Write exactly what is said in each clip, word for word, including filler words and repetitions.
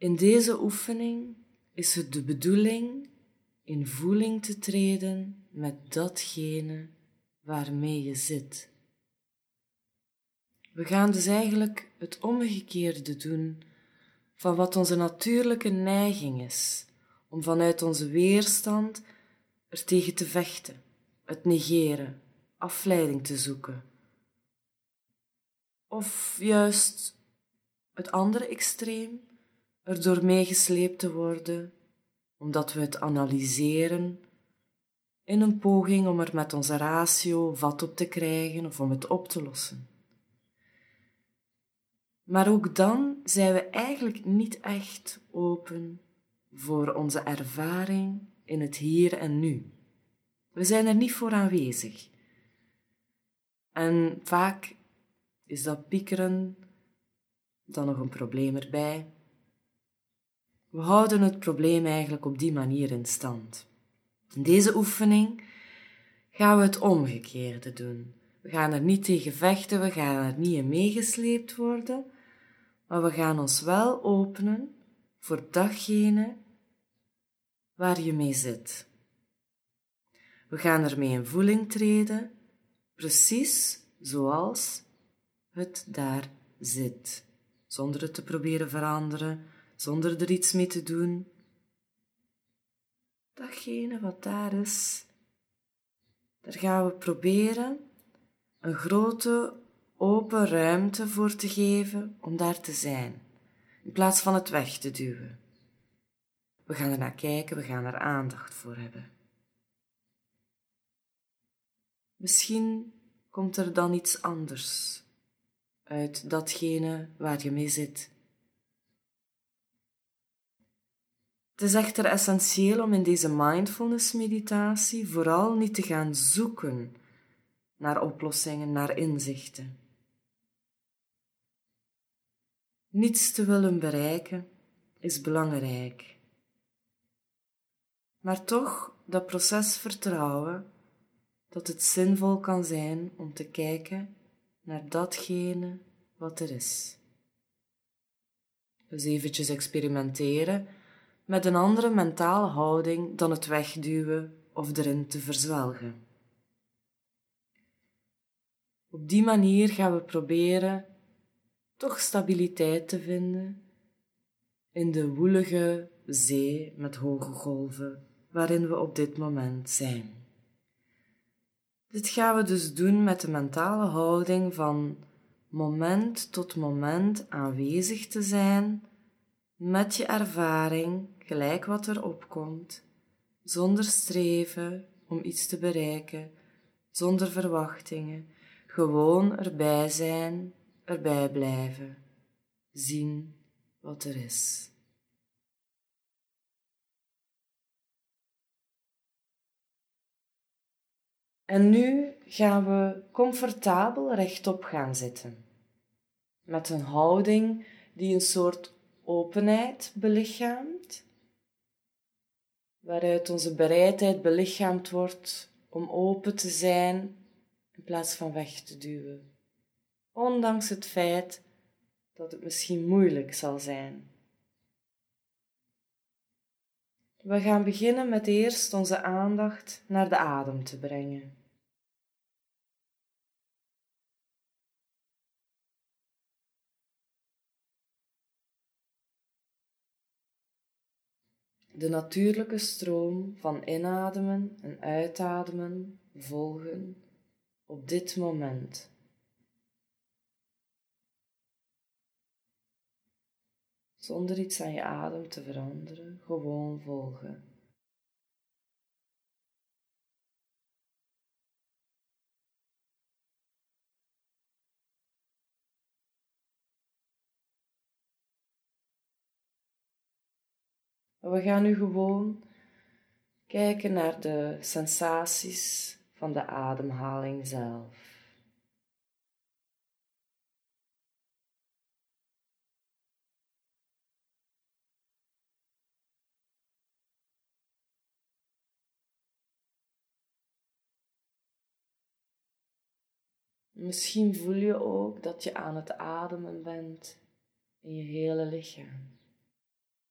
In deze oefening is het de bedoeling in voeling te treden met datgene waarmee je zit. We gaan dus eigenlijk het omgekeerde doen van wat onze natuurlijke neiging is, om vanuit onze weerstand er tegen te vechten, het negeren, afleiding te zoeken. Of juist het andere extreem, er door meegesleept te worden, omdat we het analyseren in een poging om er met onze ratio vat op te krijgen of om het op te lossen. Maar ook dan zijn we eigenlijk niet echt open voor onze ervaring in het hier en nu. We zijn er niet voor aanwezig. En vaak is dat piekeren dan nog een probleem erbij. We houden het probleem eigenlijk op die manier in stand. In deze oefening gaan we het omgekeerde doen. We gaan er niet tegen vechten, we gaan er niet in meegesleept worden, maar we gaan ons wel openen voor datgene waar je mee zit. We gaan ermee in voeling treden, precies zoals het daar zit, zonder het te proberen veranderen, zonder er iets mee te doen. Datgene wat daar is, daar gaan we proberen een grote open ruimte voor te geven om daar te zijn, in plaats van het weg te duwen. We gaan er naar kijken, we gaan er aandacht voor hebben. Misschien komt er dan iets anders uit datgene waar je mee zit. Het is echter essentieel om in deze mindfulness-meditatie vooral niet te gaan zoeken naar oplossingen, naar inzichten. Niets te willen bereiken is belangrijk. Maar toch dat proces vertrouwen dat het zinvol kan zijn om te kijken naar datgene wat er is. Dus eventjes experimenteren met een andere mentale houding dan het wegduwen of erin te verzwelgen. Op die manier gaan we proberen toch stabiliteit te vinden in de woelige zee met hoge golven waarin we op dit moment zijn. Dit gaan we dus doen met de mentale houding van moment tot moment aanwezig te zijn met je ervaring, gelijk wat er opkomt, zonder streven om iets te bereiken, zonder verwachtingen, gewoon erbij zijn, erbij blijven, zien wat er is. En nu gaan we comfortabel rechtop gaan zitten, met een houding die een soort openheid belichaamt, waaruit onze bereidheid belichaamd wordt om open te zijn in plaats van weg te duwen, ondanks het feit dat het misschien moeilijk zal zijn. We gaan beginnen met eerst onze aandacht naar de adem te brengen. De natuurlijke stroom van inademen en uitademen volgen op dit moment. Zonder iets aan je adem te veranderen, gewoon volgen. We gaan nu gewoon kijken naar de sensaties van de ademhaling zelf. Misschien voel je ook dat je aan het ademen bent in je hele lichaam.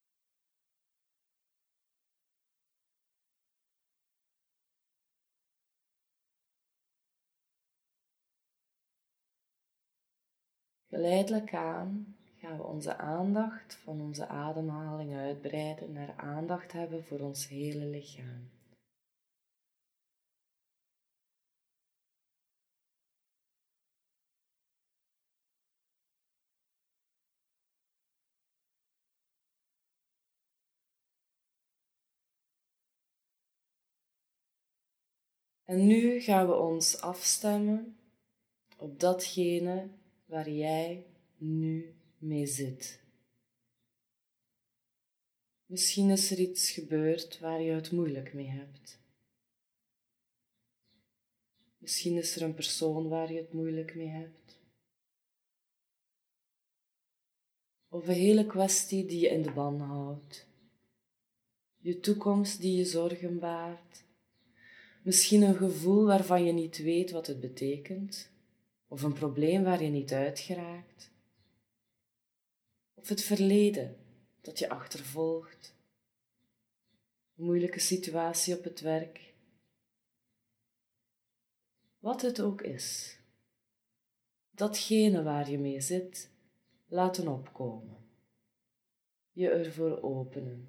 Geleidelijk aan gaan we onze aandacht van onze ademhaling uitbreiden naar aandacht hebben voor ons hele lichaam. En nu gaan we ons afstemmen op datgene waar jij nu mee zit. Misschien is er iets gebeurd waar je het moeilijk mee hebt. Misschien is er een persoon waar je het moeilijk mee hebt. Of een hele kwestie die je in de ban houdt. Je toekomst die je zorgen baart. Misschien een gevoel waarvan je niet weet wat het betekent. Of een probleem waar je niet uit geraakt. Of het verleden dat je achtervolgt. Een moeilijke situatie op het werk. Wat het ook is. Datgene waar je mee zit, laten opkomen. Je ervoor openen.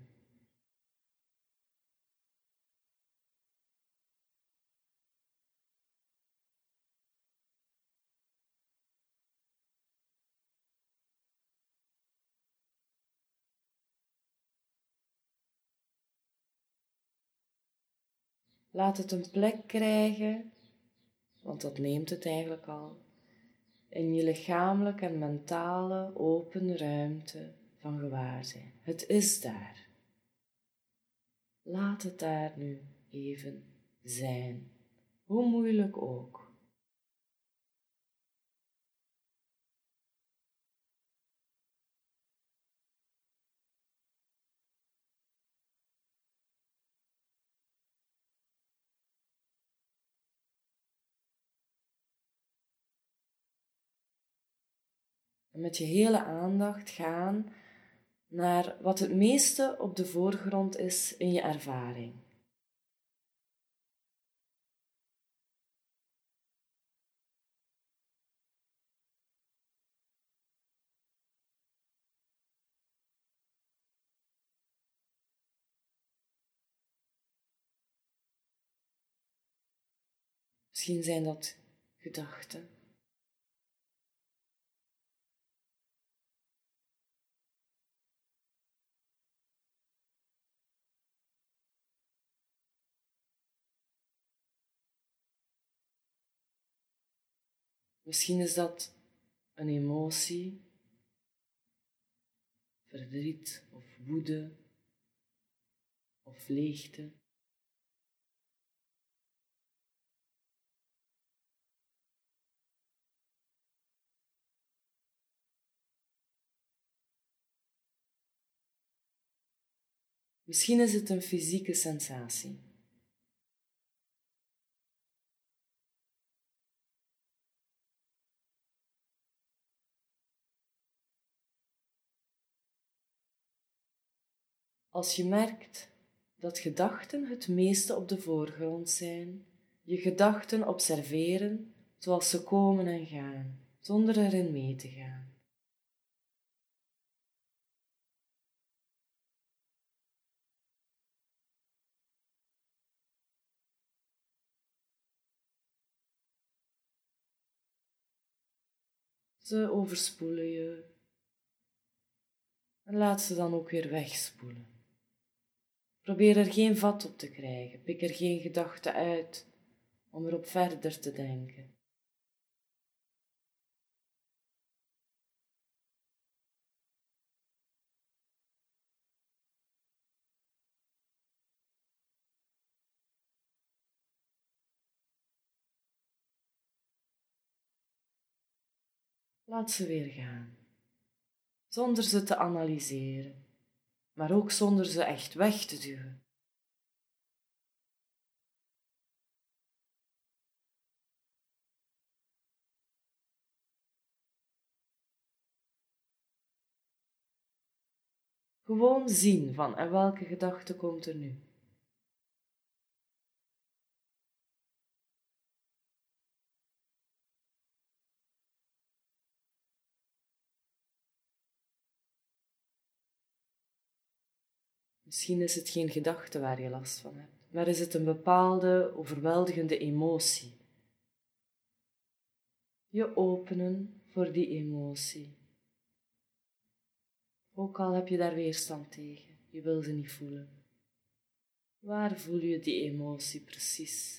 Laat het een plek krijgen, want dat neemt het eigenlijk al, in je lichamelijke en mentale open ruimte van gewaarzijn. Het is daar. Laat het daar nu even zijn, hoe moeilijk ook. En met je hele aandacht gaan naar wat het meeste op de voorgrond is in je ervaring. Misschien zijn dat gedachten. Misschien is dat een emotie, verdriet of woede of leegte. Misschien is het een fysieke sensatie. Als je merkt dat gedachten het meeste op de voorgrond zijn, je gedachten observeren zoals ze komen en gaan, zonder erin mee te gaan. Ze overspoelen je en laat ze dan ook weer wegspoelen. Probeer er geen vat op te krijgen, pik er geen gedachte uit om erop verder te denken. Laat ze weer gaan, zonder ze te analyseren, maar ook zonder ze echt weg te duwen. Gewoon zien van en welke gedachte komt er nu. Misschien is het geen gedachte waar je last van hebt, maar is het een bepaalde overweldigende emotie. Je openen voor die emotie. Ook al heb je daar weerstand tegen, je wil ze niet voelen. Waar voel je die emotie precies?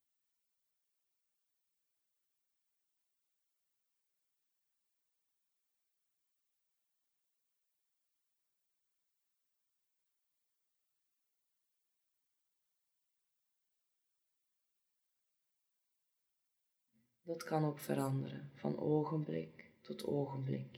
Dat kan ook veranderen, van ogenblik tot ogenblik.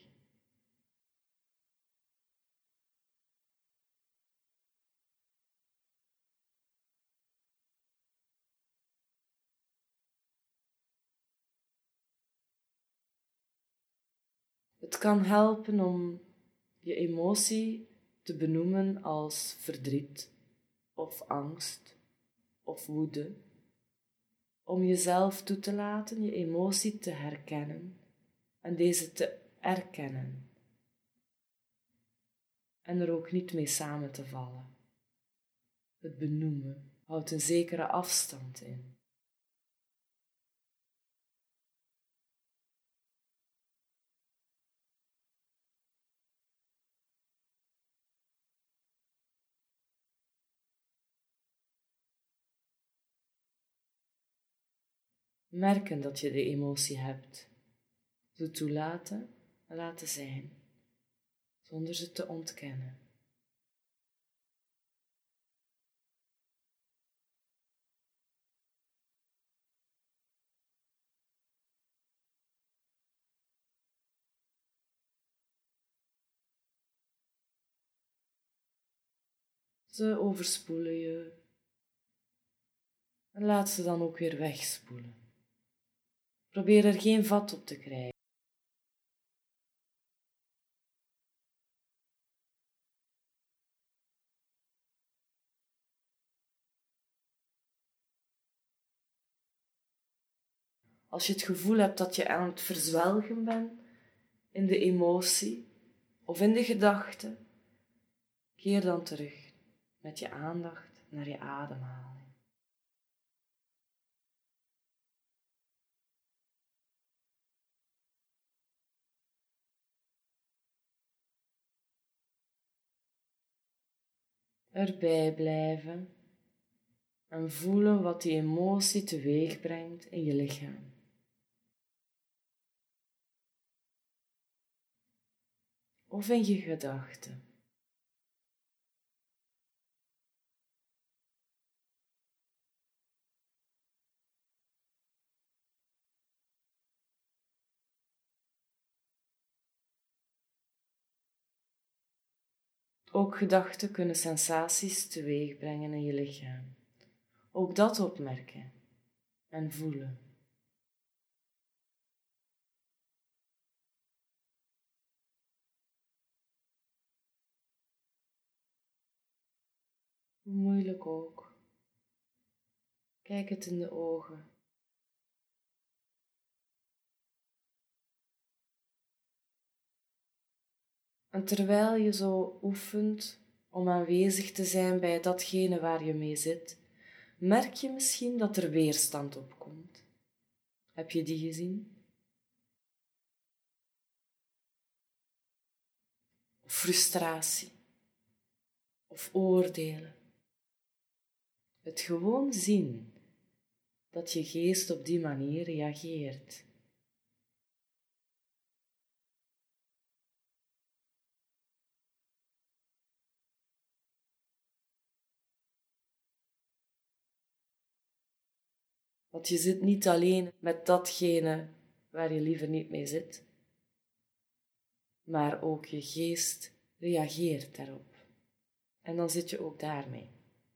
Het kan helpen om je emotie te benoemen als verdriet of angst of woede. Om jezelf toe te laten je emotie te herkennen en deze te erkennen. En er ook niet mee samen te vallen. Het benoemen houdt een zekere afstand in. Merken dat je de emotie hebt. Ze toelaten en laten zijn, zonder ze te ontkennen. Ze overspoelen je en laat ze dan ook weer wegspoelen. Probeer er geen vat op te krijgen. Als je het gevoel hebt dat je aan het verzwelgen bent in de emotie of in de gedachte, keer dan terug met je aandacht naar je ademhaling. Erbij blijven en voelen wat die emotie teweeg brengt in je lichaam. Of in je gedachten. Ook gedachten kunnen sensaties teweeg brengen in je lichaam. Ook dat opmerken en voelen. Hoe moeilijk ook. Kijk het in de ogen. En terwijl je zo oefent om aanwezig te zijn bij datgene waar je mee zit, merk je misschien dat er weerstand opkomt. Heb je die gezien? Of frustratie. Of oordelen. Het gewoon zien dat je geest op die manier reageert. Want je zit niet alleen met datgene waar je liever niet mee zit, maar ook je geest reageert daarop. En dan zit je ook daarmee.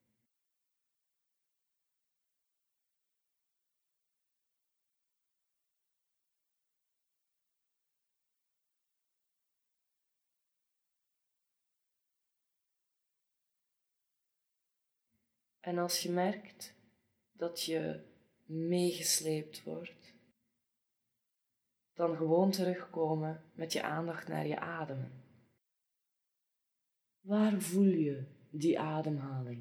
En als je merkt dat je meegesleept wordt, dan gewoon terugkomen met je aandacht naar je ademen. Waar voel je die ademhaling.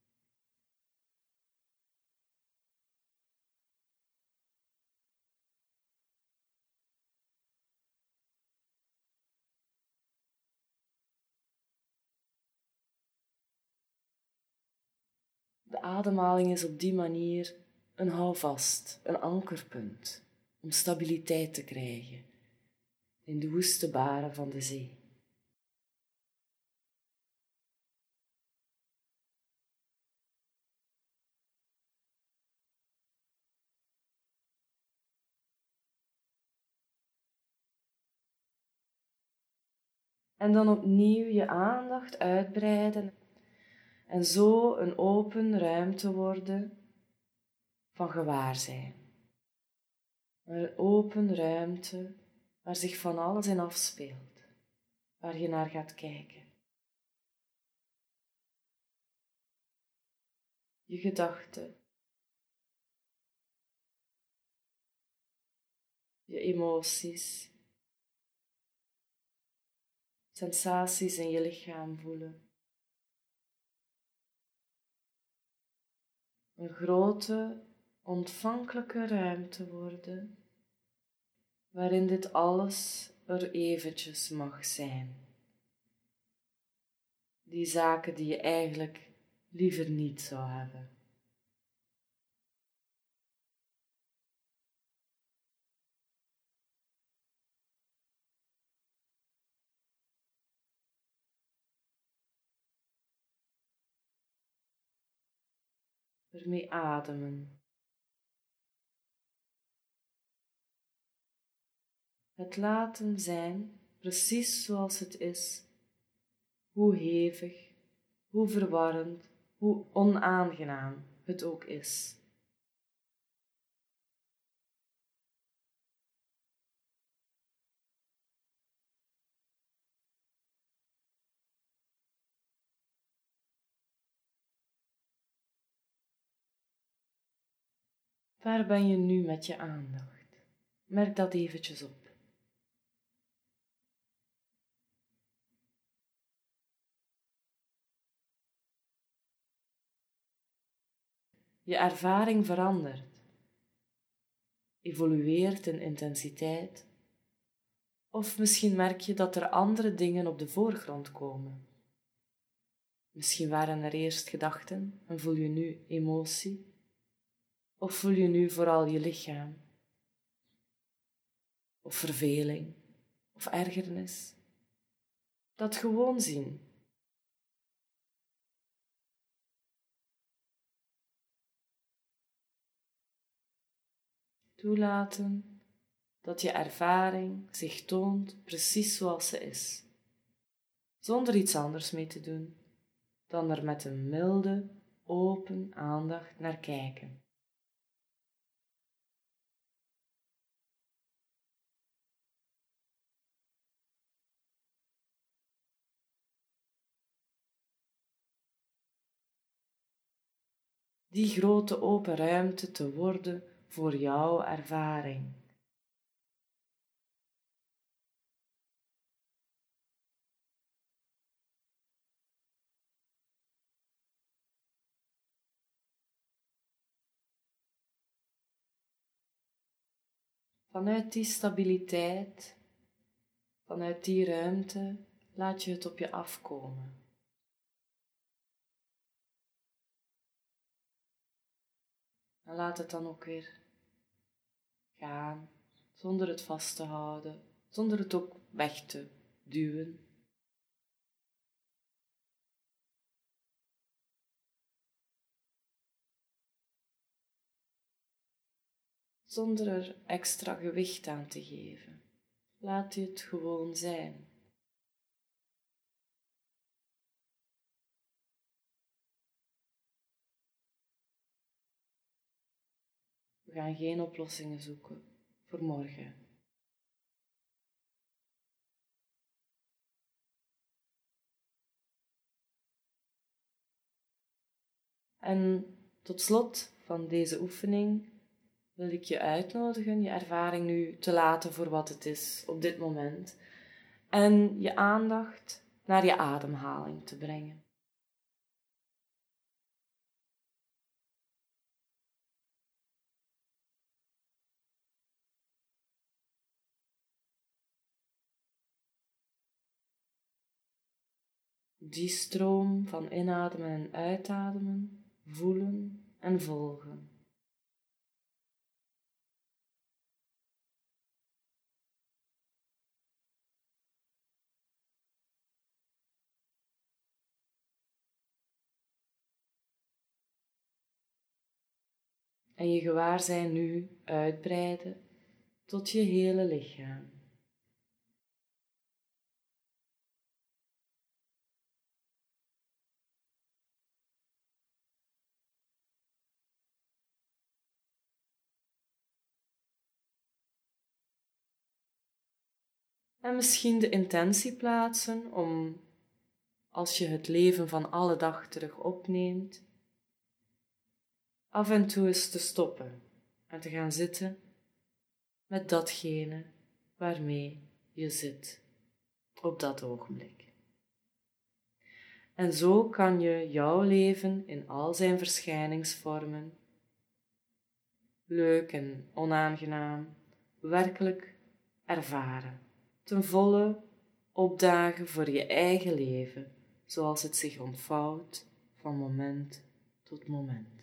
De ademhaling is op die manier een houvast, een ankerpunt om stabiliteit te krijgen in de woeste baren van de zee. En dan opnieuw je aandacht uitbreiden en zo een open ruimte worden van gewaarzijn. Een open ruimte waar zich van alles in afspeelt, waar je naar gaat kijken. Je gedachten, je emoties, sensaties in je lichaam voelen. Een grote, ontvankelijke ruimte worden, waarin dit alles er eventjes mag zijn. Die zaken die je eigenlijk liever niet zou hebben. Ermee ademen. Het laten zijn, precies zoals het is, hoe hevig, hoe verwarrend, hoe onaangenaam het ook is. Waar ben je nu met je aandacht? Merk dat eventjes op. Je ervaring verandert, evolueert in intensiteit, of misschien merk je dat er andere dingen op de voorgrond komen. Misschien waren er eerst gedachten en voel je nu emotie, of voel je nu vooral je lichaam, of verveling, of ergernis. Dat gewoon zien. Toelaten dat je ervaring zich toont precies zoals ze is, zonder iets anders mee te doen dan er met een milde, open aandacht naar kijken. Die grote open ruimte te worden voor jouw ervaring. Vanuit die stabiliteit, vanuit die ruimte, laat je het op je afkomen. En laat het dan ook weer gaan, zonder het vast te houden, zonder het ook weg te duwen. Zonder er extra gewicht aan te geven. Laat je het gewoon zijn. We gaan geen oplossingen zoeken voor morgen. En tot slot van deze oefening wil ik je uitnodigen je ervaring nu te laten voor wat het is op dit moment en je aandacht naar je ademhaling te brengen. die stroom van inademen en uitademen voelen en volgen. En je gewaarzijn nu uitbreiden tot je hele lichaam. En misschien de intentie plaatsen om, als je het leven van alle dag terug opneemt, af en toe eens te stoppen en te gaan zitten met datgene waarmee je zit op dat ogenblik. En zo kan je jouw leven in al zijn verschijningsvormen, leuk en onaangenaam, werkelijk ervaren. Ten volle opdagen voor je eigen leven, zoals het zich ontvouwt van moment tot moment.